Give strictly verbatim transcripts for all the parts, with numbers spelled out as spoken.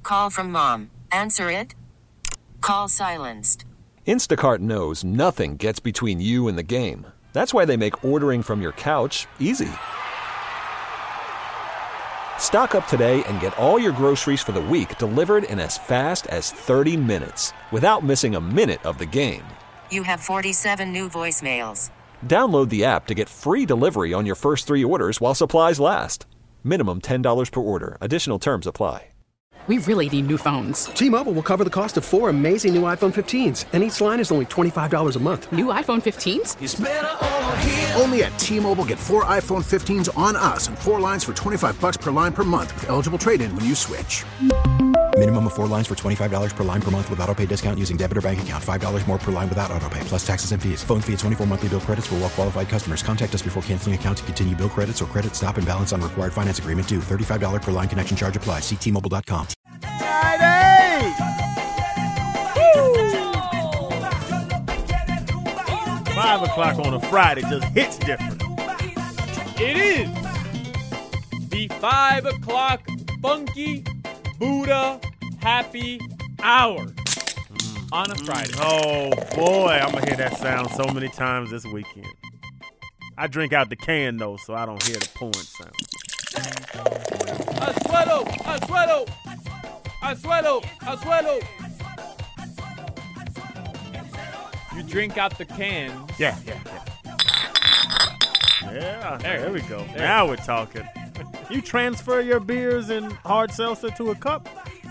Call from mom. Answer it. Call silenced. Instacart knows nothing gets between you and the game. That's why they make ordering from your couch easy. Stock up today and get all your groceries for the week delivered in as fast as thirty minutes without missing a minute of the game. You have forty-seven new voicemails. Download the app to get free delivery on your first three orders while supplies last. Minimum ten dollars per order. Additional terms apply. We really need new phones. T-Mobile will cover the cost of four amazing new iPhone fifteens, and each line is only twenty-five dollars a month. New iPhone fifteens? It's better over here. Only at T-Mobile, get four iPhone fifteens on us and four lines for twenty-five bucks per line per month with eligible trade-in when you switch. Minimum of four lines for twenty-five dollars per line per month with autopay discount using debit or bank account. five dollars more per line without autopay, plus taxes and fees. Phone fee at twenty-four monthly bill credits for well-qualified customers. Contact us before canceling account to continue bill credits or credit stop and balance on required finance agreement due. thirty-five dollars per line connection charge applies. See T Mobile dot com. Friday! Five o'clock on a Friday just hits different. It is the five o'clock funky Buddha happy hour on a Friday. Oh boy, I'm gonna hear that sound so many times this weekend. I drink out the can though, so I don't hear the pouring sound. Azuelo, Azuelo, Azuelo, Azuelo. You drink out the can. Yeah, yeah, yeah. Yeah, there, there we go. There. Now we're talking. You transfer your beers and hard seltzer to a cup?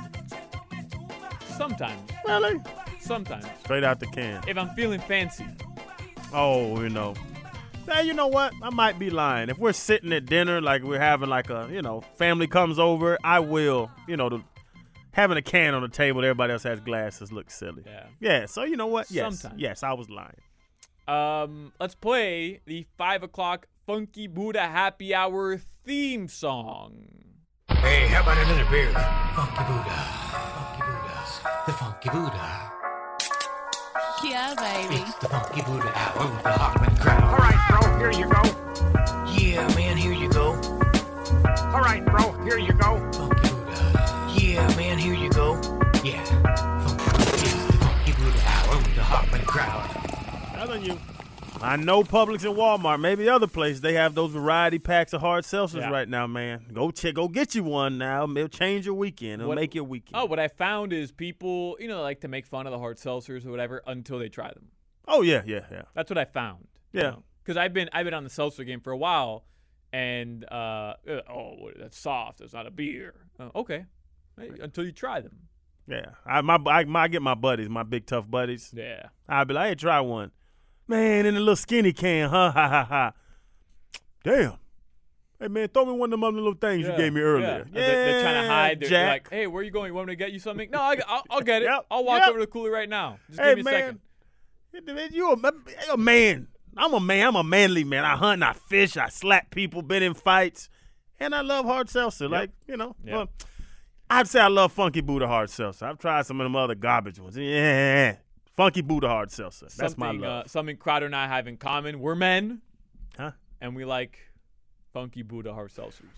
Sometimes. Really? Sometimes. Straight out the can. If I'm feeling fancy. Oh, you know. Now, you know what? I might be lying. If we're sitting at dinner, like we're having like a, you know, family comes over, I will, you know, the, having a can on the table, everybody else has glasses, looks silly. Yeah. Yeah, so you know what? Yes. Sometimes. Yes, I was lying. Um, let's play the five o'clock Funky Buddha Happy Hour theme song. Hey, how about another beer? Funky Buddha. Funky Buddha. The Funky Buddha. Yeah, baby. It's the Funky Buddha hour with the Hoffman crowd. All right, bro, here you go. Yeah, man, here you go. All right, bro, here you go. Funky Buddha. Yeah, man, here you go. Yeah. Funky Buddha. It's the Funky Buddha hour with the Hoffman crowd. Telling you. I know Publix and Walmart, maybe other places, they have those variety packs of hard seltzers Yeah. right now, man. Go check, go get you one now. It'll change your weekend. It'll What- make your weekend. Oh, what I found is people, you know, like to make fun of the hard seltzers or whatever until they try them. Oh, yeah, yeah, yeah. That's what I found. Yeah. Because I've been I've been on the seltzer game for a while, and uh, uh, oh, that's soft. It's not a beer. Uh, okay, Hey, until you try them. Yeah. I, my, I, my, I get my buddies, my big tough buddies. Yeah. I'll be like, hey, try one. Man, in a little skinny can, huh? Ha, ha, ha. Damn. Hey, man, throw me one of them other little things Yeah, you gave me earlier. Yeah, they're, they're trying to hide. They're, they're Jack. like, hey, where are you going? You want me to get you something? No, I, I'll, I'll get it. Yep, I'll walk yep. over to the cooler right now. Just Hey, give me a man. second. You a, you a man. I'm a man. I'm a manly man. I hunt, I fish, I slap people, been in fights, and I love hard seltzer. Yep. Like, you know. Yep. Well, I'd say I love Funky Buddha hard seltzer. I've tried some of them other garbage ones. Yeah. Funky Buddha hard seltzer. That's my Something, love. Uh, something Crowder and I have in common. We're men. Huh? And we like Funky Buddha hard seltzers.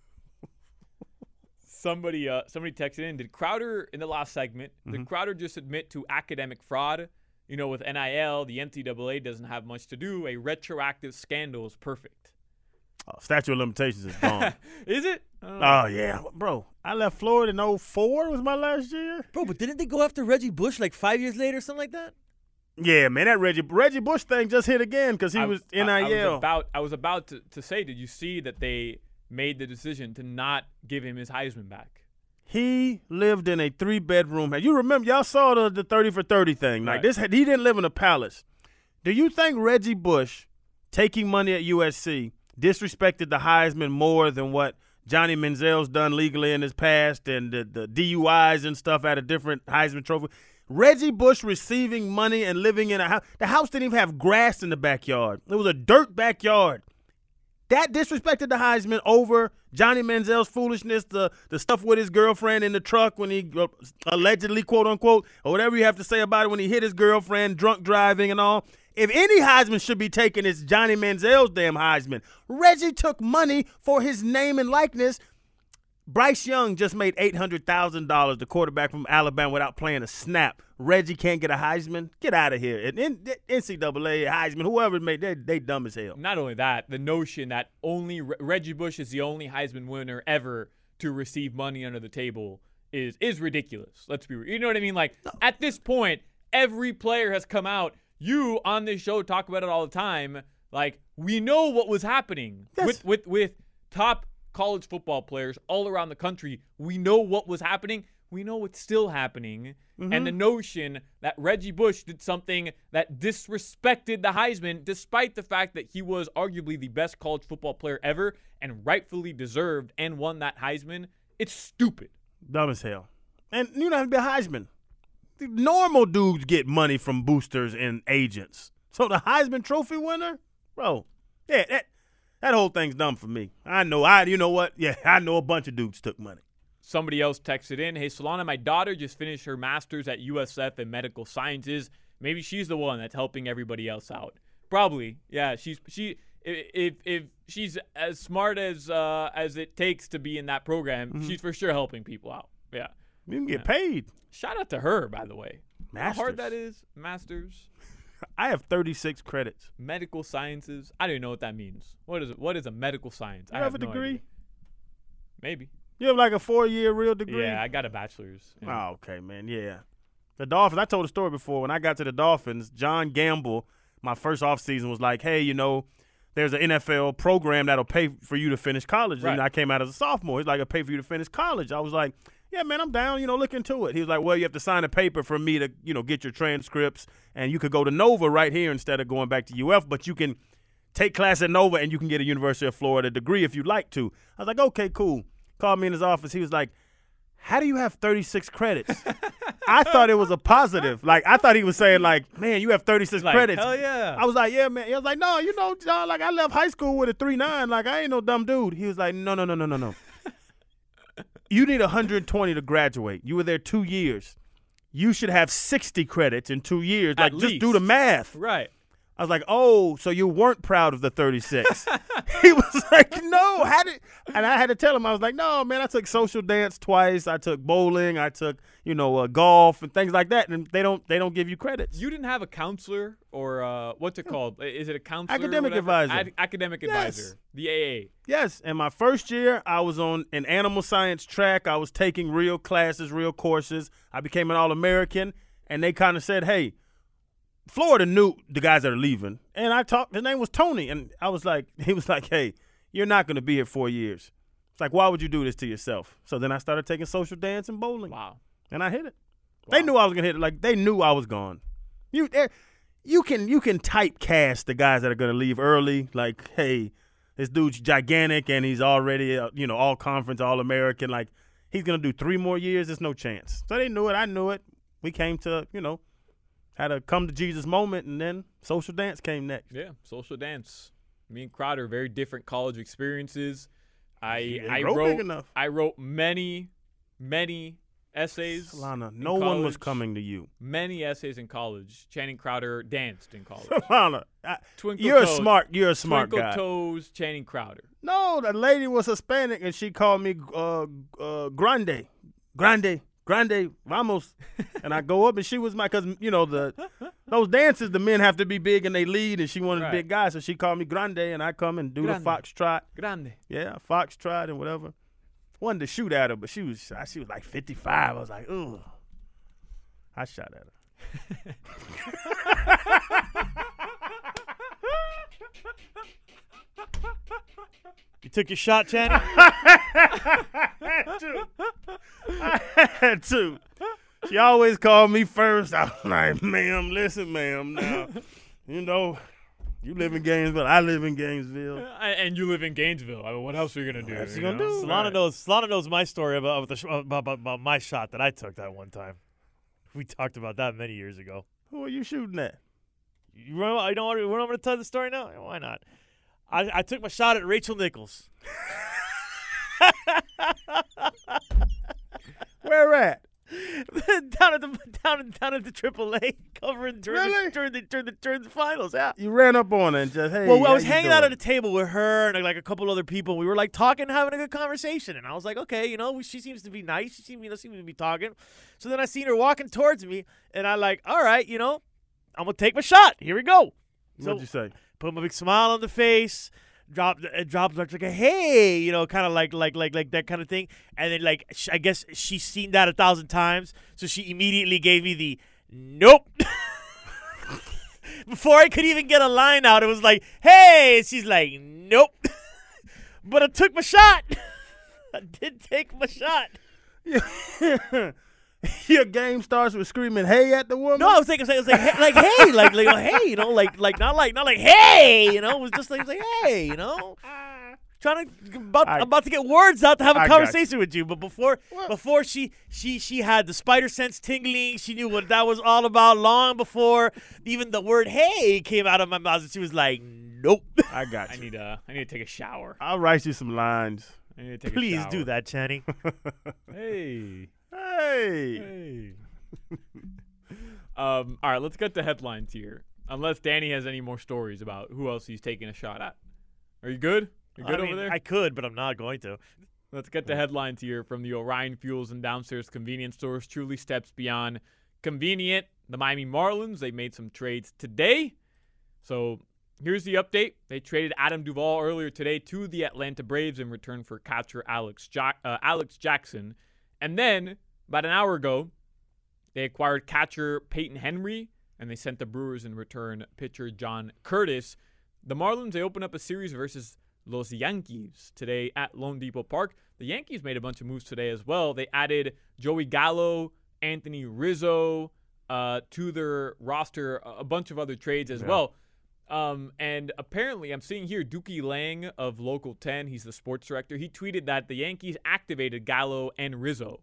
somebody uh, somebody texted in, did Crowder, in the last segment, Mm-hmm. did Crowder just admit to academic fraud? You know, with N I L, the N C double A doesn't have much to do. A retroactive scandal is perfect. Oh, statute of limitations is gone. Is it? I don't know. Oh, yeah. Bro, I left Florida in oh four was my last year. Bro, but didn't they go after Reggie Bush like five years later or something like that? Yeah, man, that Reggie Reggie Bush thing just hit again because he I- was I- N I I, was L. about, I was about to, to say, did you see that they made the decision to not give him his Heisman back? He lived in a three-bedroom house. You remember, y'all saw the, the thirty for thirty thing. Like Right. this, he didn't live in a palace. Do you think Reggie Bush, taking money at U S C, disrespected the Heisman more than what Johnny Manziel's done legally in his past and the, the D U Is and stuff at a different Heisman trophy? Reggie Bush receiving money and living in a house. The house didn't even have grass in the backyard. It was a dirt backyard. That disrespected the Heisman over Johnny Manziel's foolishness, the the stuff with his girlfriend in the truck when he uh, allegedly, quote unquote, or whatever you have to say about it when he hit his girlfriend, drunk driving and all. If any Heisman should be taken, it's Johnny Manziel's damn Heisman. Reggie took money for his name and likeness. Bryce Young just made eight hundred thousand dollars, the quarterback from Alabama, without playing a snap. Reggie can't get a Heisman? Get out of here. And N C double A, Heisman, whoever made, they they dumb as hell. Not only that, the notion that only Re- Reggie Bush is the only Heisman winner ever to receive money under the table is is ridiculous. Let's be real. You know what I mean? Like, no. At this point, every player has come out. You, on this show, talk about it all the time. Like, we know what was happening yes. with, with, with top college football players all around the country. We know what was happening. We know what's still happening. Mm-hmm. And the notion that Reggie Bush did something that disrespected the Heisman, despite the fact that he was arguably the best college football player ever and rightfully deserved and won that Heisman, it's stupid. Dumb as hell. And you don't have to be a Heisman. The normal dudes get money from boosters and agents. So the Heisman Trophy winner? Bro, yeah, that that whole thing's dumb for me. I know, I you know what? Yeah, I know a bunch of dudes took money. Somebody else texted in, hey, Solana, my daughter just finished her master's at U S F in medical sciences. Maybe she's the one that's helping everybody else out. Probably, yeah. She's she if if she's as smart as uh, as it takes to be in that program, mm-hmm. she's for sure helping people out. Yeah, you can get yeah. paid. Shout out to her, by the way. Masters. How hard that is, masters. I have thirty-six credits. Medical sciences. I don't even know what that means. What is it? What is a medical science? You I have, have a no degree? idea. Maybe. You have like a four-year real degree? Yeah, I got a bachelor's. Yeah. Oh, okay, man. Yeah. The Dolphins, I told a story before. When I got to the Dolphins, John Gamble, my first offseason, was like, hey, you know, there's an N F L program that'll pay for you to finish college. Right. And I came out as a sophomore. He's like, I'll pay for you to finish college. I was like, yeah, man, I'm down, you know, look into it. He was like, well, you have to sign a paper for me to, you know, get your transcripts, and you could go to Nova right here instead of going back to U F, but you can take class at Nova and you can get a University of Florida degree if you'd like to. I was like, okay, cool. Called me in his office. He was like, how do you have thirty-six credits? I thought it was a positive. Like, I thought he was saying, like, man, you have thirty-six like, credits. Hell yeah. I was like, yeah, man. He was like, no, you know, John, like, I left high school with a three nine. Like, I ain't no dumb dude. He was like, no, no, no, no, no, no. You need one hundred twenty to graduate. You were there two years. You should have sixty credits in two years. Like, At just least. do the math. Right. I was like, oh, so you weren't proud of the thirty-six. He was like, no. How did? And I had to tell him, I was like, no, man, I took social dance twice. I took bowling. I took, you know, uh, golf and things like that. And they don't they don't give you credits. You didn't have a counselor or uh, what's it called? Is it a counselor? Academic advisor. Ad- academic yes. advisor. The A A. Yes. And my first year, I was on an animal science track. I was taking real classes, real courses. I became an All-American. And they kind of said, hey, Florida knew the guys that are leaving, and I talked. His name was Tony, and I was like, he was like, "Hey, you're not going to be here four years." It's like, why would you do this to yourself? So then I started taking social dance and bowling. Wow, and I hit it. Wow. They knew I was going to hit it. Like they knew I was gone. You, you can you can typecast the guys that are going to leave early. Like, hey, this dude's gigantic, and he's already uh, you know all conference, all American. Like he's going to do three more years. There's no chance. So they knew it. I knew it. We came to you know. Had a come to Jesus moment, and then social dance came next. Yeah, social dance. Me and Crowder, very different college experiences. I yeah, I wrote wrote big enough. I wrote many, many essays. Solana, no college. one was coming to you. Many essays in college. Channing Crowder danced in college. Solana, I, Twinkle you're toes, a smart. You're a smart Twinkle guy. Toes, Channing Crowder. No, the lady was Hispanic, and she called me uh, uh, Grande, Grande. Grande Vamos, and I go up, and she was my, because, you know, the those dances, the men have to be big and they lead, and she wanted right. big guys, so she called me Grande, and I come and do Grande. the foxtrot. Grande. Yeah, foxtrot and whatever. Wanted to shoot at her, but she was she was like fifty-five. I was like, ugh. I shot at her. You took your shot, Channing? I had to. I had to. She always called me first. I was like, ma'am, listen, ma'am, now, you know, you live in Gainesville. I live in Gainesville. And you live in Gainesville. I mean, what else are you going to do? What's you gonna know? do? Solana Right. knows. Solana knows my story about about, the, about about about my shot that I took that one time. We talked about that many years ago. Who are you shooting at? You remember? You know what? I'm going to tell the story now. Why not? I, I took my shot at Rachel Nichols. Where at? down at the down down at the triple A covering during Really? the, during the during the during the finals. Yeah. You ran up on her and just, hey. Well, I how was you hanging out doing? at a table with her and like a couple other people. We were like talking, having a good conversation, and I was like, okay, you know, she seems to be nice. She seems, you know, seems to be talking. So then I seen her walking towards me, and I like, all right, you know, I'm gonna take my shot. Here we go. What'd you say? Put my big smile on the face. Drop, it dropped like a hey, you know, kind of like like like like that kind of thing. And then like sh- I guess she's seen that a thousand times, so she immediately gave me the nope. Before I could even get a line out, it was like, hey, and she's like, nope. But I took my shot. I did take my shot. Your game starts with screaming "Hey" at the woman. No, I was thinking, I was like, hey, like, hey, like, like, hey, you know, like, like, not like, not like, hey, you know, it was just like, like hey, you know, trying to about, I, about to get words out to have a I conversation with you, but before, what? before she, she, she had the spider sense tingling. She knew what that was all about long before even the word "hey" came out of my mouth, and she was like, nope. I got you. I need uh, I need to take a shower. I'll write you some lines. I need to take Please a shower. do that, Channing. Hey. Hey. Hey. um, all right, let's get the headlines here. Unless Danny has any more stories about who else he's taking a shot at. Are you good? You good I over mean, there? I could, but I'm not going to. Let's get the headlines here from the Orion Fuels and Downstairs Convenience Stores. Truly steps beyond convenient. The Miami Marlins, they made some trades today. So here's the update. They traded Adam Duvall earlier today to the Atlanta Braves in return for catcher Alex, ja- uh, Alex Jackson. And then, about an hour ago, they acquired catcher Peyton Henry, and they sent the Brewers in return pitcher John Curtis. The Marlins, they open up a series versus Los Yankees today at Lone Depot Park. The Yankees made a bunch of moves today as well. They added Joey Gallo, Anthony Rizzo uh, to their roster, a bunch of other trades as yeah. well. Um, and apparently, I'm seeing here Dookie Lang of Local ten, he's the sports director. He tweeted that the Yankees activated Gallo and Rizzo.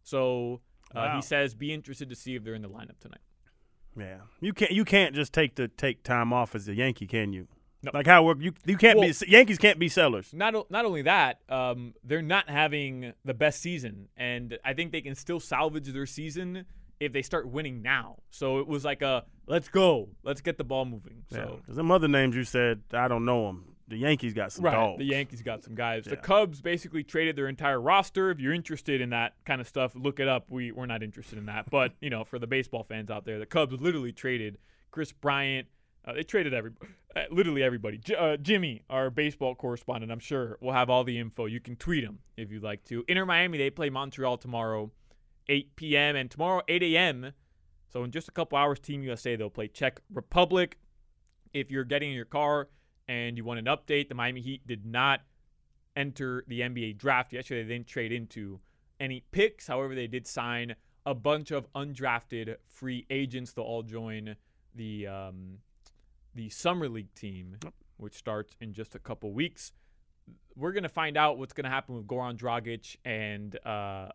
So uh, wow. he says, be interested to see if they're in the lineup tonight. Yeah, you can't you can't just take the take time off as a Yankee, can you? No. Like how you you can't well, be Yankees can't be sellers. Not not only that, um, they're not having the best season, and I think they can still salvage their season if they start winning now. So it was like a let's go, let's get the ball moving. So yeah. Some other names you said I don't know them. The Yankees got some right, dogs. The Yankees got some guys. Yeah. The Cubs basically traded their entire roster. If you're interested in that kind of stuff, look it up. We we're not interested in that. But you know, for the baseball fans out there, the Cubs literally traded Chris Bryant. Uh, they traded every, uh, literally everybody. J- uh, Jimmy, our baseball correspondent, I'm sure will have all the info. You can tweet him if you'd like to. Inter Miami, they play Montreal tomorrow, eight p.m. and tomorrow eight a.m. So in just a couple hours, Team U S A, they'll play Czech Republic. If you're getting in your car and you want an update, the Miami Heat did not enter the N B A draft yesterday. They didn't trade into any picks. However, they did sign a bunch of undrafted free agents. They'll all join the um, the Summer League team, which starts in just a couple weeks. We're going to find out what's going to happen with Goran Dragic and uh,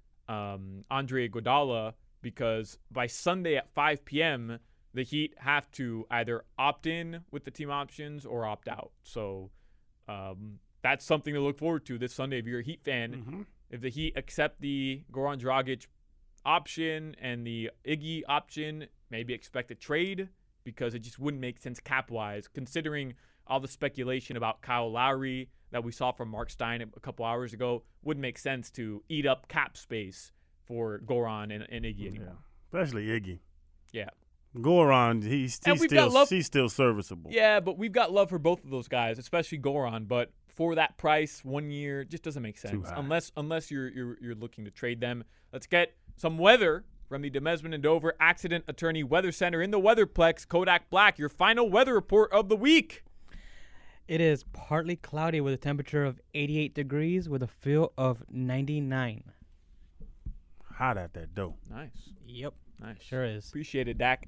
um, Andre Iguodala, because by Sunday at five p.m., the Heat have to either opt in with the team options or opt out. So um, that's something to look forward to this Sunday if you're a Heat fan. Mm-hmm. If the Heat accept the Goran Dragic option and the Iggy option, maybe expect a trade, because it just wouldn't make sense cap-wise, considering all the speculation about Kyle Lowry that we saw from Mark Stein a couple hours ago. Wouldn't make sense to eat up cap space for Goran and, and Iggy anymore. Yeah. Especially Iggy. Yeah. Goran, he's, he's, still, he's still serviceable. Yeah, but we've got love for both of those guys, especially Goran. But for that price, one year, just doesn't make sense unless unless you're, you're you're looking to trade them. Let's get some weather from the Demesman and Dover Accident Attorney Weather Center in the Weatherplex. Kodak Black, your final weather report of the week. It is partly cloudy with a temperature of eighty-eight degrees with a feel of ninety-nine. Hot at that dough. Nice. Yep. Nice. Sure is. Appreciate it, Dak.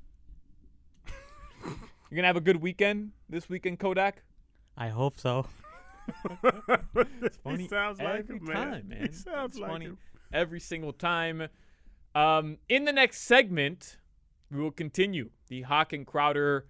You're going to have a good weekend this weekend, Kodak? I hope so. It's funny he sounds like every him, man. time, man. He sounds it's like funny him. every single time. Um, in the next segment, we will continue the Hawk and Crowder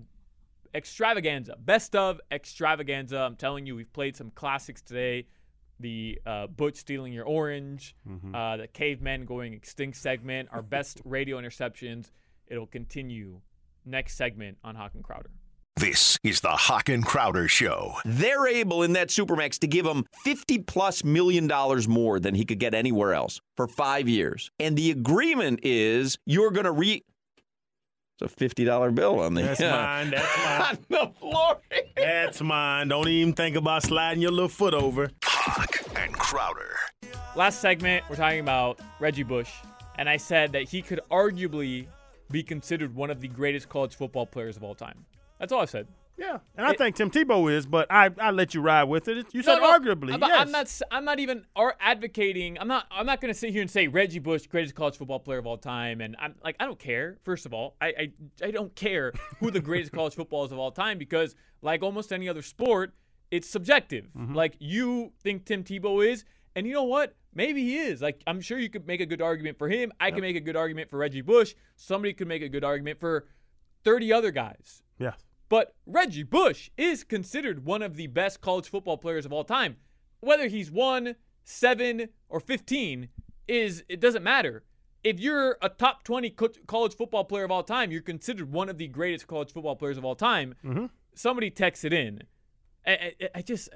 extravaganza, best of extravaganza. I'm telling you, we've played some classics today. the uh, Butch stealing your orange, Mhm. uh, the cavemen going extinct segment, our best radio interceptions. It'll continue next segment on Hawk and Crowder. This is the Hawk and Crowder Show. They're able in that Supermax to give him fifty plus million dollars more than he could get anywhere else for five years. And the agreement is you're going to re... It's a fifty dollar bill on the, That's uh, mine. That's mine. on the floor. That's mine. Don't even think about sliding your little foot over. Hawk and Crowder. Last segment, we're talking about Reggie Bush. And I said that he could arguably be considered one of the greatest college football players of all time. That's all I said. Yeah, and I It- think Tim Tebow is, but I I let you ride with it. You said No, no, arguably. I'm, yes. I'm not. s- I'm not even ar- advocating. I'm not. I'm not going to sit here and say Reggie Bush, greatest college football player of all time. And I'm like, I don't care. First of all, I I, I don't care who the greatest college football is of all time because, like almost any other sport, it's subjective. Mm-hmm. Like you think Tim Tebow is, and you know what? Maybe he is. Like I'm sure you could make a good argument for him. I can make a good argument for Reggie Bush. Somebody could make a good argument for thirty other guys. Yeah. But Reggie Bush is considered one of the best college football players of all time. Whether he's one, seven, or fifteen, is it doesn't matter. If you're a top twenty co- college football player of all time, you're considered one of the greatest college football players of all time. Mm-hmm. Somebody texted in. I, I, I just,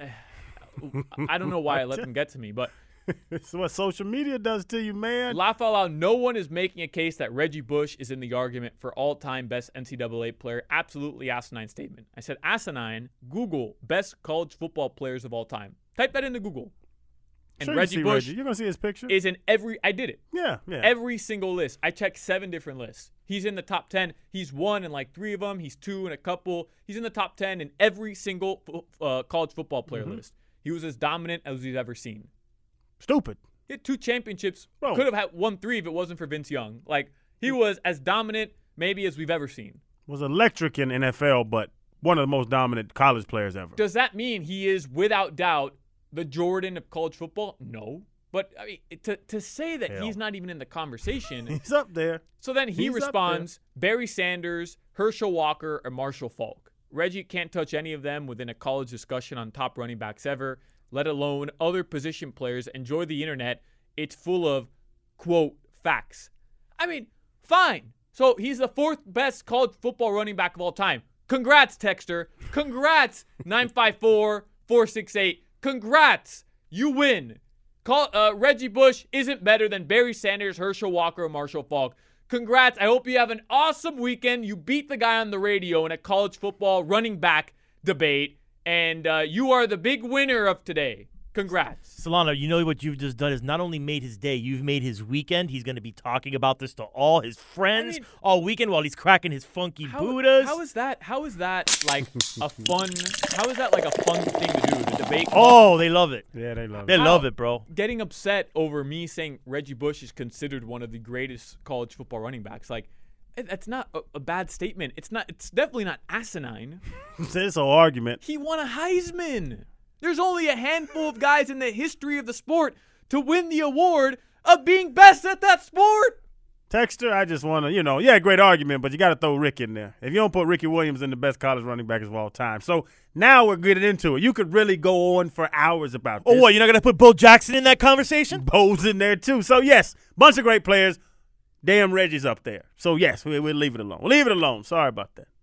I don't know why I let them get to me, but It's what social media does to you, man. laugh out loud, no one is making a case that Reggie Bush is in the argument for all-time best N C double A player. Absolutely asinine statement. I said asinine. Google best college football players of all time. Type that into Google. And Sure you Reggie see Bush Reggie. You're gonna see his picture. is in every, I did it. Yeah, yeah. Every single list. I checked seven different lists. He's in the top ten. He's one in like three of them. He's two in a couple. He's in the top ten in every single uh, college football player Mhm. list. He was as dominant as we've ever seen. Stupid. He had two championships. Bro. Could have had won three if it wasn't for Vince Young. Like, he was as dominant maybe as we've ever seen. Was electric in N F L, but one of the most dominant college players ever. Does that mean he is, without doubt, the Jordan of college football? No. But, I mean, to, to say that Hell. he's not even in the conversation. He's up there. So then he He's up responds, Barry Sanders, Herschel Walker, or Marshall Faulk. Reggie can't touch any of them within a college discussion on top running backs ever, let alone other position players. Enjoy the internet. It's full of, quote, facts. I mean, fine. So he's the fourth best college football running back of all time. Congrats, Texter. Congrats, nine five four, four six eight. Congrats. You win. Call, uh, Reggie Bush isn't better than Barry Sanders, Herschel Walker, or Marshall Faulk. Congrats. I hope you have an awesome weekend. You beat the guy on the radio in a college football running back debate, and uh, you are the big winner of today. Congrats. Solana, you know what you've just done is not only made his day, you've made his weekend. He's going to be talking about this to all his friends I mean, all weekend while he's cracking his funky How, Buddhas. how is that? How is that like a fun? How is that like a fun thing to do? The debate. Oh, they love it. Yeah, they love They it. love it, bro. Getting upset over me saying Reggie Bush is considered one of the greatest college football running backs, like it- that's not a, a bad statement. It's not. It's definitely not asinine. It's an argument. He won a Heisman. There's only a handful of guys in the history of the sport to win the award of being best at that sport. Texter, I just want to, you know, yeah, great argument, but you got to throw Rick in there. If you don't put Ricky Williams in the best college running back of all time. So now we're getting into it. You could really go on for hours about this. Oh, what? You're not going to put Bo Jackson in that conversation? Bo's in there too. So, yes, bunch of great players. Damn, Reggie's up there. So, yes, we, we'll leave it alone. We'll leave it alone. Sorry about that.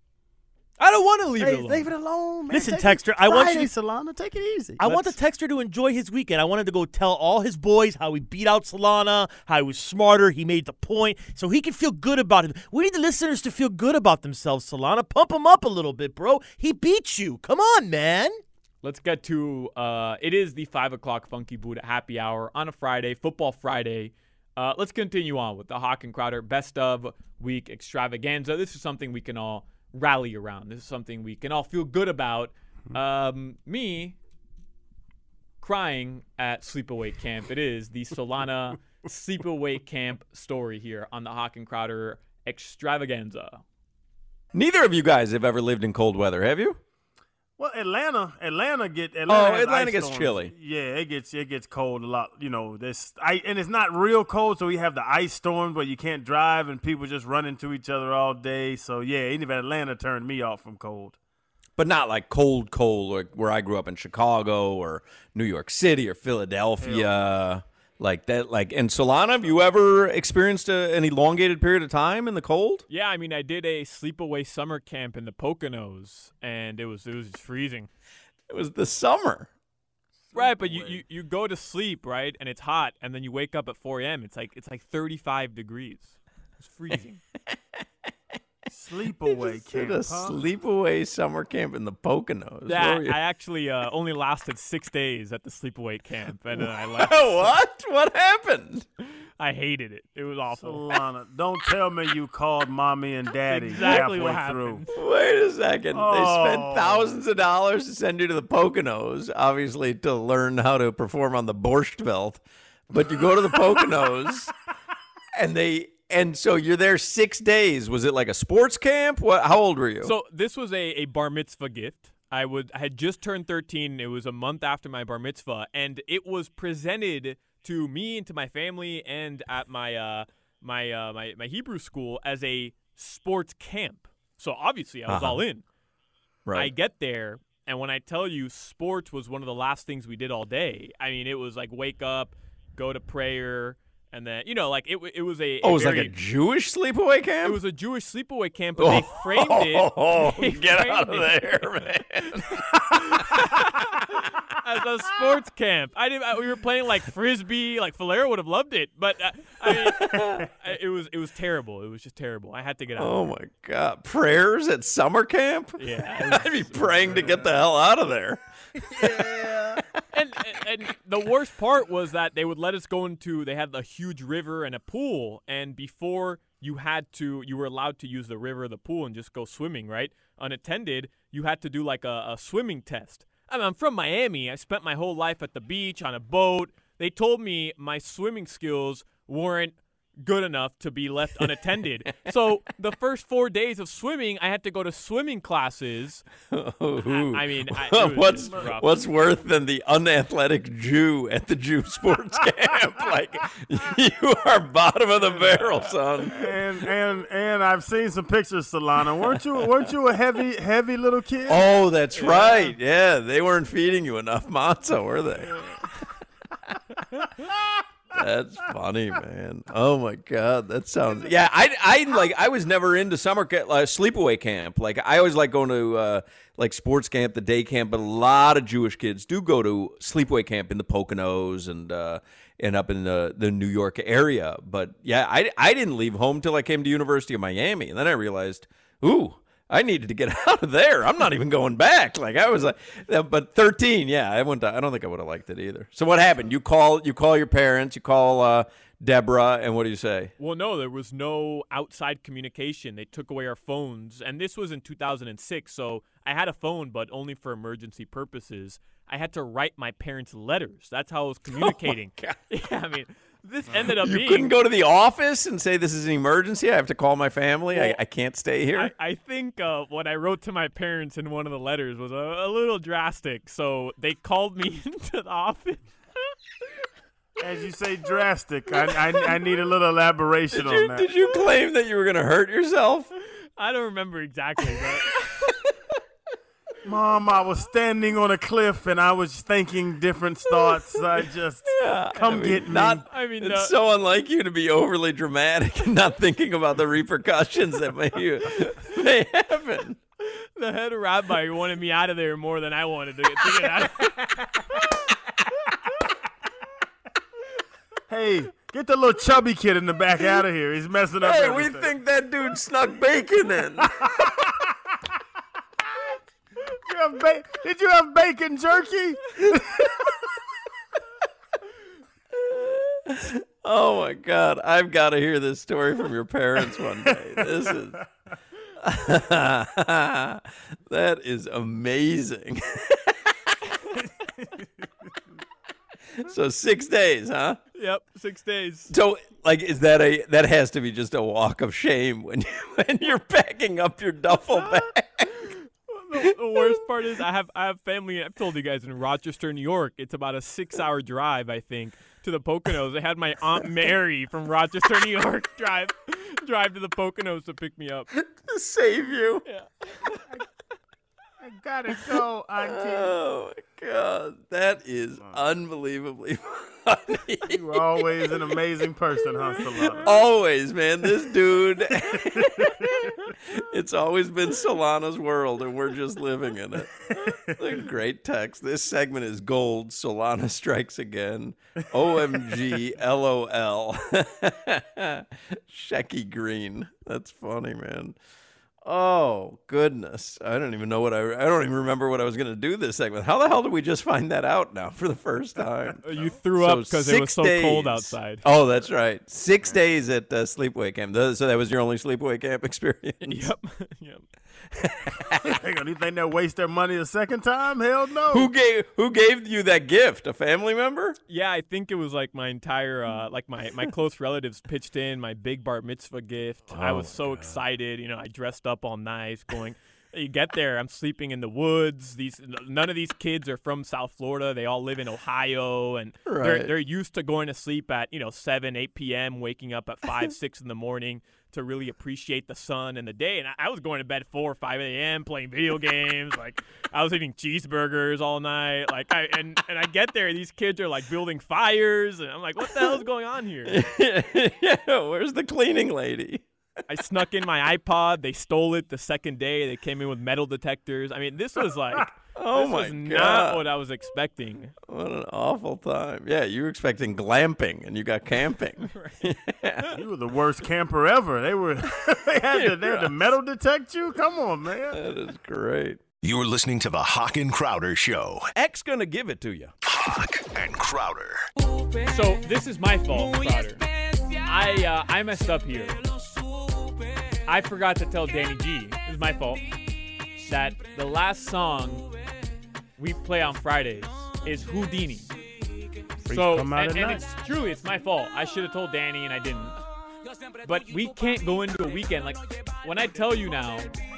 I don't want to leave Hey, it alone. leave it alone, man. Listen, Take it- Texter, I want Friday, you to- Solana, take it easy. I want the Let's- Texter to enjoy his weekend. I wanted to go tell all his boys how he beat out Solana, how he was smarter, he made the point, so he can feel good about it. We need the listeners to feel good about themselves, Solana. Pump him up a little bit, bro. He beat you. Come on, man. Let's get to uh, it is the five o'clock Funky Buddha happy hour on a Friday, Football Friday. Uh, let's continue on with the Hawk and Crowder Best of Week Extravaganza. This is something we can all rally around. This is something we can all feel good about. Um, me crying at Sleepaway Camp. It is the Solana Sleepaway Camp story here on the Hawk and Crowder Extravaganza. Neither of you guys have ever lived in cold weather, have you? Well, Atlanta, Atlanta get Atlanta. Oh, has Atlanta ice gets storms. chilly. Yeah, it gets it gets cold a lot. You know, this I and it's not real cold, so we have the ice storms where you can't drive and people just run into each other all day. So yeah, even Atlanta turned me off from cold. but not like cold, cold, like where I grew up in Chicago or New York City or Philadelphia. Yeah. Like that, like, and Solana, have you ever experienced a, an elongated period of time in the cold? Yeah, I mean, I did a sleepaway summer camp in the Poconos, and it was it was freezing. It was the summer. Right, but you, you, you go to sleep, right, and it's hot, and then you wake up at four a.m. It's like it's like thirty-five degrees. It's freezing. Sleepaway camp, a huh? sleepaway summer camp in the Poconos. Yeah, I actually uh, only lasted six days at the sleepaway camp, and then I left. What? What happened? I hated it. It was awful. Solana, don't tell me you called mommy and daddy exactly halfway what happened. through. Wait a second. Oh. They spent thousands of dollars to send you to the Poconos, obviously to learn how to perform on the Borscht Belt. But you go to the Poconos, and they and so you're there six days. Was it like a sports camp? What? How old were you? So this was a, a bar mitzvah gift. I would I had just turned thirteen. It was a month after my bar mitzvah, and it was presented to me and to my family and at my uh, my, uh, my my Hebrew school as a sports camp. So obviously I was Uh-huh. all in. Right. I get there, and when I tell you sports was one of the last things we did all day, I mean, it was like wake up, go to prayer, and then, you know, like it, it was a. Oh, a it was very, like a Jewish sleepaway camp? It was a Jewish sleepaway camp, but they framed it. Oh, they get framed out of it there, man. as a sports camp. I didn't. I, we were playing like frisbee. Like Valera would have loved it, but uh, I mean, it was it was terrible. It was just terrible. I had to get out. Oh my God! Prayers at summer camp? Yeah, I'd be praying to get the hell out of there. Yeah. and, and and the worst part was that they would let us go into. They had a huge river and a pool, and before you had to, you were allowed to use the river or the pool and just go swimming, right? Unattended, you had to do like a, a swimming test. I mean, I'm from Miami. I spent my whole life at the beach on a boat. They told me my swimming skills weren't good enough to be left unattended. So the first four days of swimming, I had to go to swimming classes. I, I mean, I, it was what's just rough. what's worse than the unathletic Jew at the Jew sports camp? Like, you are bottom of the barrel, son. And and and I've seen some pictures, Solana. Weren't you weren't you a heavy heavy little kid? Oh, that's Yeah. right. Yeah, they weren't feeding you enough matzah, were they? That's funny, man. Oh my God, that sounds. Yeah, I, I like. I was never into summer camp, uh, sleepaway camp. Like, I always like going to uh, like sports camp, the day camp. But a lot of Jewish kids do go to sleepaway camp in the Poconos and uh, and up in the the New York area. But yeah, I I didn't leave home till I came to University of Miami, and then I realized, ooh, I needed to get out of there. I'm not even going back. Like I was like, but thirteen, yeah, I went. To, I don't think I would have liked it either. So what happened? You call, you call your parents, you call uh, Deborah, and what do you say? Well, no, there was no outside communication. They took away our phones, and this was in two thousand six. So I had a phone, but only for emergency purposes. I had to write my parents letters. That's how I was communicating. Oh my God. Yeah, I mean, this ended up You being. couldn't go to the office and say this is an emergency. I have to call my family. Well, I, I can't stay here. I, I think uh, what I wrote to my parents in one of the letters was a, a little drastic. So they called me into the office. As you say, drastic. I, I I need a little elaboration did you, on that. Did you claim that you were going to hurt yourself? I don't remember exactly, but. Mom, I was standing on a cliff and I was thinking different thoughts. I just Yeah, come I mean, get me. not, I mean, it's uh, so unlike you to be overly dramatic and not thinking about the repercussions that may, may happen. The head rabbi wanted me out of there more than I wanted to get, to get out of there. Hey, get the little chubby kid in the back out of here. He's messing up Hey, everything. we think that dude snuck bacon in. You have ba- Did you have bacon jerky? Oh my God, I've got to hear this story from your parents one day. This is that is amazing. So six days, huh? Yep, six days. So, like, is that a that has to be just a walk of shame when you, when you're packing up your duffel bag? The, the worst part is I have I have family. I've told you guys in Rochester, New York. It's about a six-hour drive, I think, to the Poconos. I had my Aunt Mary from Rochester, New York, drive drive to the Poconos to pick me up To save you. Yeah. I Gotta go, Auntie. Oh my God, that is unbelievably funny. You were always an amazing person, huh, Solana? Always, man. This dude. It's always been Solana's world, and we're just living in it. A great text. This segment is gold. Solana strikes again. O M G, L O L. Shecky Green. That's funny, man. Oh, goodness. I don't even know what I I don't even remember what I was going to do this segment. How the hell did we just find that out now for the first time? You threw So up because it was so six cold days. outside. Oh, that's right. Six days at uh, sleepaway camp. Th- So that was your only sleepaway camp experience? Yep. Yep. Hang on, you think they'll waste their money a second time? Hell no. Who gave Who gave you that gift? A family member? Yeah, I think it was like my entire, uh, like my, my close relatives pitched in my big bar mitzvah gift. I Oh, was so excited. You know, I dressed up all nice going. You get there, I'm sleeping in the woods. These none of these kids are from South Florida. They all live in Ohio, and they're Right. they're used to going to sleep at you know seven, eight p.m., waking up at five, six in the morning to really appreciate the sun and the day. And I, I was going to bed four or five a.m. playing video games. Like I was eating cheeseburgers all night. Like I and and I get there, these kids are like building fires, and I'm like, what the hell is going on here? Yeah, where's the cleaning lady? I snuck in my iPod. They stole it the second day. They came in with metal detectors. I mean, this was like, Oh this my was not God. what I was expecting. What an awful time. Yeah, you were expecting glamping, and you got camping. You were the worst camper ever. They were. they had to. They had to metal detect you. Come on, man. That is great. You're listening to the Hawk and Crowder Show. X gonna give it to you. Hawk and Crowder. So this is my fault, Crowder. I uh, I messed up here. I forgot to tell Danny G. This is my fault. That the last song we play on Fridays is Houdini. Freaks So come out and, at and night. it's truly it's my fault. I should have told Danny and I didn't. But we can't go into a weekend like when I tell you now.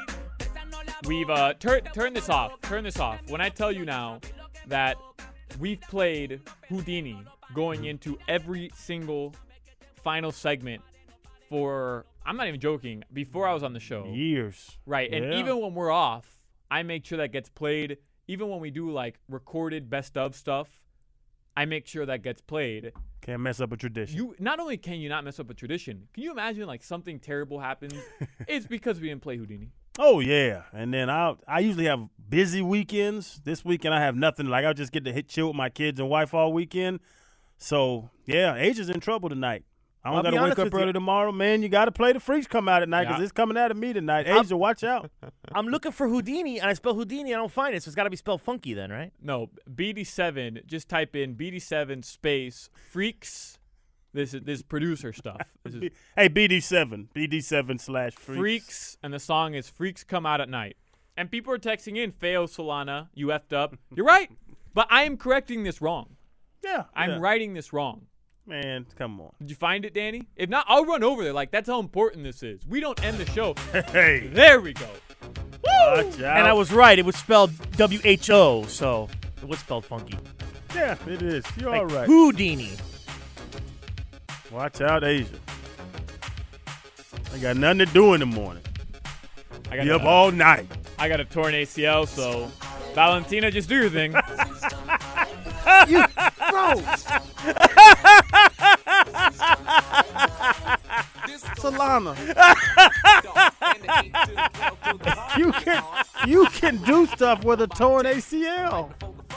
We've uh turn turn this off. Turn this off. When I tell you now that we've played Houdini going into every single final segment for I'm not even joking, before I was on the show. Years. Right. And Yeah. even when we're off, I make sure that gets played. Even when we do like recorded best of stuff, I make sure that gets played. Can't mess up a tradition. You not only can you not mess up a tradition, can you imagine like something terrible happens? It's because we didn't play Houdini. Oh yeah, and then I I usually have busy weekends. This weekend I have nothing. Like I just get to hit chill with my kids and wife all weekend. So yeah, Asia's in trouble tonight. I don't I'll got be to wake honest up with early you. tomorrow, man. You got to play the Freaks come out at night because Yeah. it's coming out of me tonight. I'm- Asia, watch out. I'm looking for Houdini, and I spell Houdini, I don't find it, so it's got to be spelled funky then, right? No, B D seven. Just type in B D seven space freaks. This is this is producer stuff. This is Hey, B D seven, B D seven slash Freaks. freaks, and the song is "Freaks Come Out at Night." And people are texting in, "Feo Solana, you effed up." You're right, but I am correcting this wrong. Yeah, I'm yeah. writing this wrong. Man, come on. Did you find it, Danny? If not, I'll run over there. Like that's how important this is. We don't end the show. Hey, there we go. watch out. And I was right. It was spelled W H O, so it was spelled funky. Yeah, it is. You're Like all right. Houdini. Watch out, Asia. I got nothing to do in the morning. I got Be up a- all night. I got a torn A C L, so Valentina, just do your thing. You gross. Solana. you can you can do stuff with a torn A C L.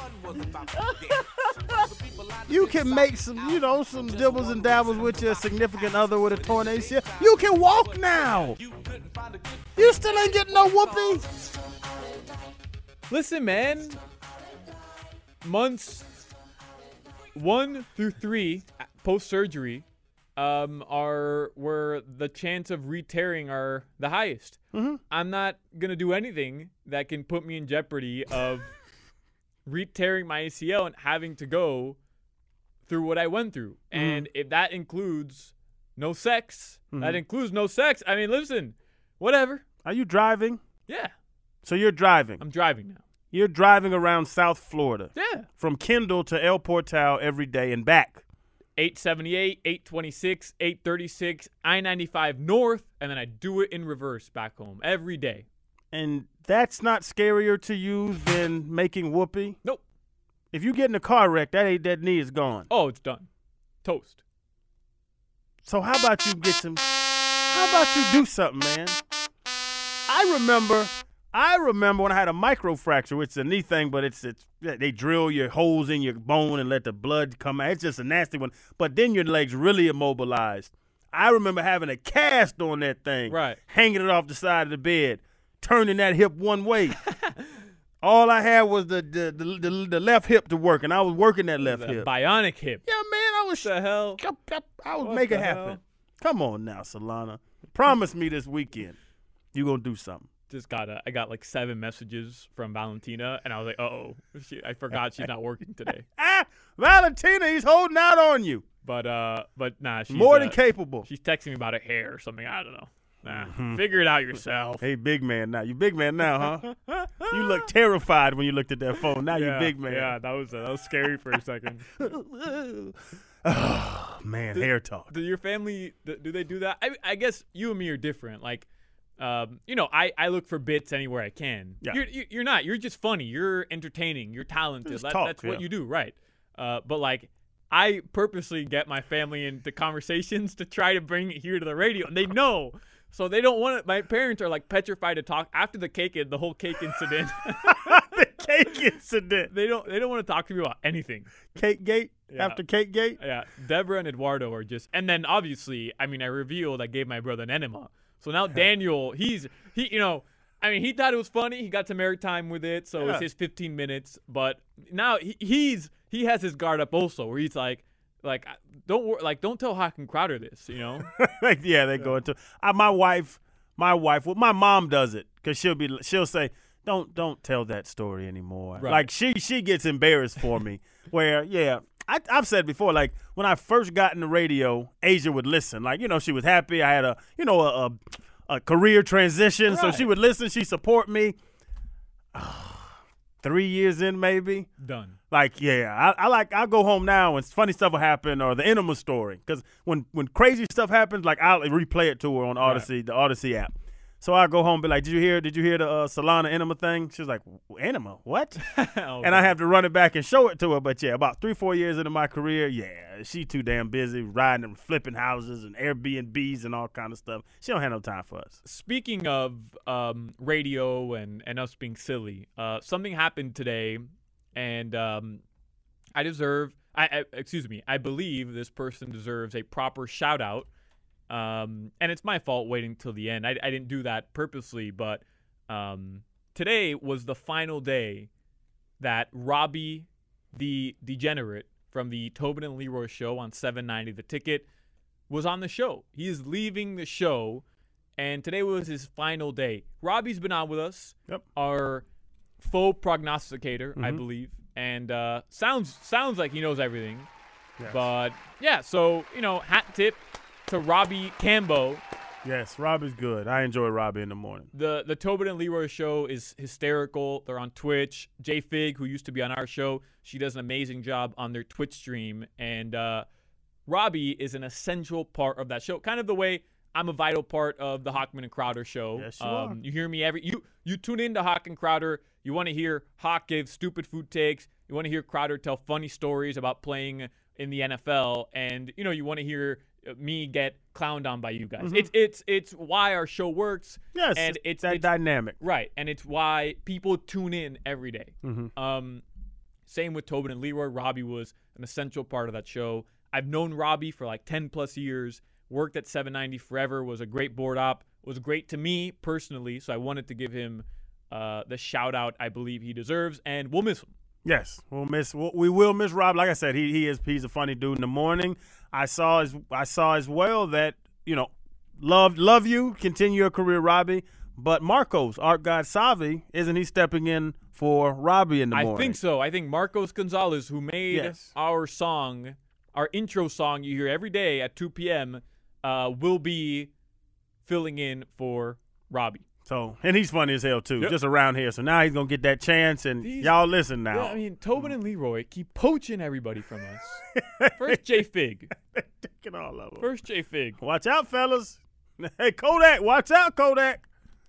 You can make some, you know, some dibbles and dabbles with your significant other with a torn A C L. You can walk now. You still ain't getting no whoopee. Listen, man. Months one through three post surgery um, are where the chance of re-tearing are the highest. Mm-hmm. I'm not gonna do anything that can put me in jeopardy of re-tearing my A C L and having to go through what I went through. Mhm. And if that includes no sex, that Mhm. includes no sex. I mean, listen, whatever. Are you driving? Yeah, So you're driving. I'm driving now. You're driving around South Florida. Yeah. From Kendall to El Portal every day and back. eight seventy-eight, eight twenty-six, eight thirty-six, I ninety-five north, and then I do it in reverse back home every day. And that's not scarier to you than making whoopee? Nope. If you get in a car wreck, that ain't that knee is gone. Oh, it's done. Toast. So how about you get some? How about you do something, man? I remember, I remember when I had a microfracture, which is a knee thing, but it's it's they drill your holes in your bone and let the blood come out. It's just a nasty one. But then your legs really immobilized. I remember having a cast on that thing, right? Hanging it off the side of the bed, turning that hip one way. All I had was the the, the the the left hip to work, and I was working that left the hip. Bionic hip. Yeah, man, I was the hell. I would What make it the happen. hell? Come on now, Solana. Promise me this weekend you gonna do something. Just got a, I got like seven messages from Valentina, and I was like, uh oh, I forgot she's not working today. Ah, Valentina, he's holding out on you. But uh, but nah, she's More uh, than capable. She's texting me about her hair or something. I don't know. Nah, Mhm. figure it out yourself. Hey, big man now. You big man now, huh? You look terrified when you looked at that phone. Now yeah, you big man. Yeah, that was uh, that was scary for a second. Oh, man, do, hair talk. Do your family, do, do they do that? I, I guess you and me are different. Like, um, you know, I, I look for bits anywhere I can. Yeah. You're, you- you're not. You're just funny. You're entertaining. You're talented. Just That- talk, that's yeah. what you do, right? Uh, but, like, I purposely get my family into conversations to try to bring it here to the radio, and they know. So they don't want it. My parents are, like, petrified to talk. After the cake, the whole cake incident. The cake incident. They don't, they don't want to talk to me about anything. Cake gate? Yeah. After cake gate? Yeah, Deborah and Eduardo are just, and then obviously, I mean, I revealed I gave my brother an enema. So now Daniel, he's he, you know, I mean, he thought it was funny. He got to maritime with it, so Yeah. it's his fifteen minutes. But now he, he's he has his guard up also, where he's like, like don't wor- like don't tell Hawk and Crowder this, you know? Like, yeah, they go into. Uh, my wife, my wife, well, my mom does it because she'll be, she'll say, "Don't, don't tell that story anymore." Right. Like she, she gets embarrassed for me. Where, yeah, I, I've said before, like when I first got in the radio, Asia would listen. Like, you know, she was happy. I had a, you know, a, a, a career transition, so Right. she would listen. She support me. Three years in, maybe. Done. Like, yeah, I, I like, I go home now and funny stuff will happen or the enema story. Because when, when crazy stuff happens, like I'll replay it to her on Odyssey, the Odyssey app. So I go home and be like, did you hear, did you hear the uh, Solana enema thing? She was like, enema, what? Oh, and I have to run it back and show it to her. But yeah, about three, four years into my career, yeah, she too damn busy riding and flipping houses and Airbnbs and all kind of stuff. She don't have no time for us. Speaking of um, radio and, and us being silly, uh, something happened today, and um, I deserve, I, I excuse me, I believe this person deserves a proper shout out. Um, and it's my fault waiting till the end. I, I didn't do that purposely, but um, today was the final day that Robbie, the degenerate from the Tobin and Leroy show on seven ninety The Ticket, was on the show. He is leaving the show, and today was his final day. Robbie's been on with us, yep. our faux prognosticator, I Mhm. believe, and uh, sounds sounds like he knows everything. Yes. But yeah, so you know, hat tip to Robbie Cambo. Yes, Robbie's good. I enjoy Robbie in the morning. The the Tobin and Leroy show is hysterical. They're on Twitch. J Fig, who used to be on our show, she does an amazing job on their Twitch stream. And uh, Robbie is an essential part of that show. Kind of the way I'm a vital part of the Hawkman and Crowder show. Yes, you um, are. You hear me every you you tune into Hawk and Crowder. You want to hear Hawk give stupid food takes. You want to hear Crowder tell funny stories about playing in the N F L, and you know you want to hear me get clowned on by you guys. Mhm. It's it's it's why our show works. Yes, and it's it's that it's, dynamic. right? And it's why people tune in every day. Mhm. Um, same with Tobin and Leroy. Robbie was an essential part of that show. I've known Robbie for like ten plus years. Worked at seven ninety forever. Was a great board op. Was great to me personally. So I wanted to give him uh, the shout out I believe he deserves, and we'll miss him. Yes, we'll miss. We will miss Rob. Like I said, he he is he's a funny dude in the morning. I saw as I saw as well that you know, love love you. Continue your career, Robbie. But Marcos, Art God Savi, isn't he stepping in for Robbie in the I morning? think so. I think Marcos Gonzalez, who made Yes. our song, our intro song you hear every day at two p.m., uh, will be filling in for Robbie. So, and he's funny as hell too, Yep. just around here. So now he's gonna get that chance, and These- y'all listen now. Yeah, I mean, Tobin and Leroy keep poaching everybody from us. First J Fig. Taking all of them. First J Fig. Watch out, fellas. Hey, Kodak, watch out, Kodak. Yeah.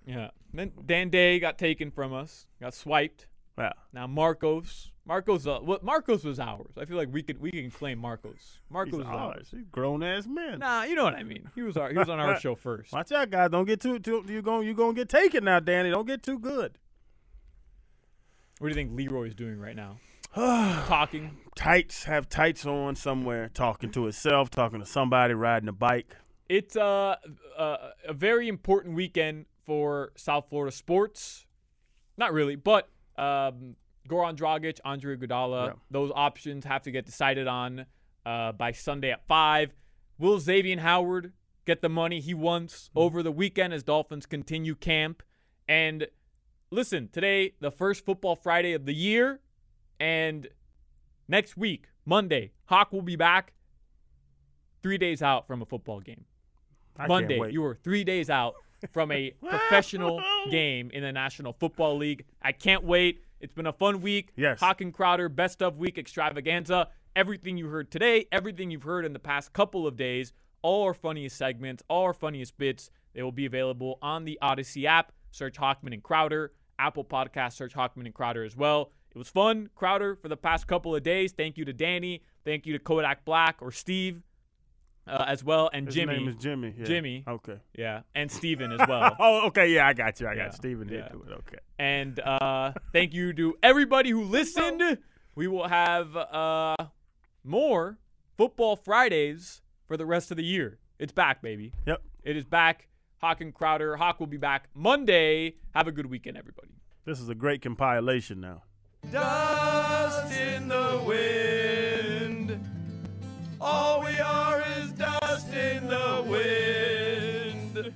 Then Dan Day got taken from us, got swiped. Yeah. Now Marcos, Marcos, uh, what Marcos was ours. I feel like we could we can claim Marcos. Marcos He's was ours. ours. He's grown ass man. Nah, you know what I mean. He was our he was on our show first. Watch out, guys. Don't get too too. You going you gonna get taken now, Danny. Don't get too good. What do you think Leroy's doing right now? Talking. Tights, have tights on somewhere, talking to himself, talking to somebody, riding a bike. It's uh, uh, a very important weekend for South Florida sports. Not really, but um, Goran Dragic, Andre Iguodala, yeah. those options have to get decided on uh, by Sunday at five. Will Xavier Howard get the money he wants over the weekend as Dolphins continue camp? And listen, today, the first Football Friday of the year, and next week, Monday, Hawk will be back three days out from a football game. I Monday, can't wait. you were three days out from a professional game in the National Football League. I can't wait. It's been a fun week. Yes. Hawk and Crowder, best of week extravaganza. Everything you heard today, everything you've heard in the past couple of days, all our funniest segments, all our funniest bits, they will be available on the Odyssey app. Search Hawkman and Crowder. Apple Podcast, search Hawkman and Crowder as well. It was fun, Crowder, for the past couple of days. Thank you to Danny. Thank you to Kodak Black or Steve uh, as well. And His Jimmy. name is Jimmy. Yeah. Jimmy. Okay. Yeah. And Steven as well. Oh, okay. Yeah, I got you. I got Yeah. Steven here Yeah. to it. Okay. And uh, thank you to everybody who listened. We will have uh, more Football Fridays for the rest of the year. It's back, baby. Yep. It is back. Hawk and Crowder. Hawk will be back Monday. Have a good weekend, everybody. This is a great compilation now. Dust in the wind. All we are is dust in the wind.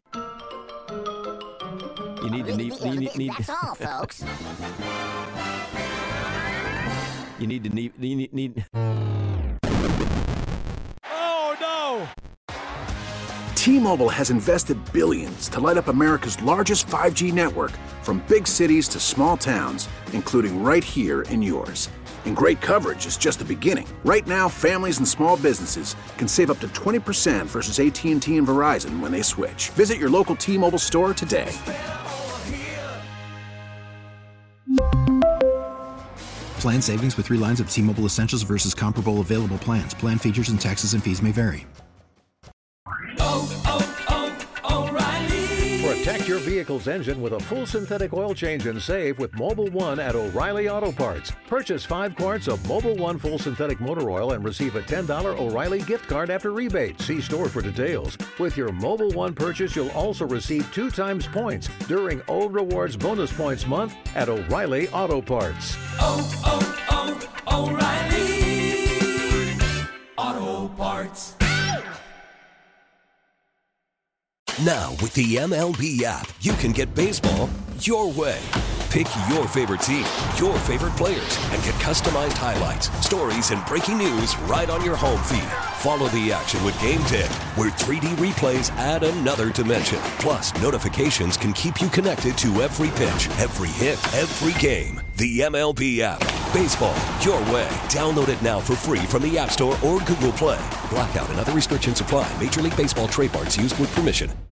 You need to need, you need, need That's all, folks. You need to need need need. Oh no! T-Mobile has invested billions to light up America's largest five G network, from big cities to small towns, including right here in yours. And great coverage is just the beginning. Right now, families and small businesses can save up to twenty percent versus A T and T and Verizon when they switch. Visit your local T-Mobile store today. Plan savings with three lines of T-Mobile Essentials versus comparable available plans. Plan features and taxes and fees may vary. Protect your vehicle's engine with a full synthetic oil change and save with Mobil one at O'Reilly Auto Parts. Purchase five quarts of Mobil one full synthetic motor oil and receive a ten dollars O'Reilly gift card after rebate. See store for details. With your Mobil one purchase, you'll also receive two times points during O Rewards Bonus Points Month at O'Reilly Auto Parts. Oh, oh, oh, O'Reilly Auto Parts. Now, with the M L B app, you can get baseball your way. Pick your favorite team, your favorite players, and get customized highlights, stories, and breaking news right on your home feed. Follow the action with Game ten, where three D replays add another dimension. Plus, notifications can keep you connected to every pitch, every hit, every game. The M L B app. Baseball your way. Download it now for free from the App Store or Google Play. Blackout and other restrictions apply. Major League Baseball trademarks used with permission.